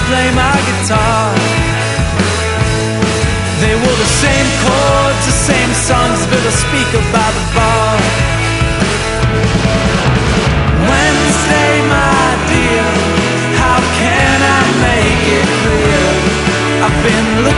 play my guitar. They wore the same chords, the same songs, but a speaker by the bar. Wednesday, my dear, how can I make it clear? I've been looking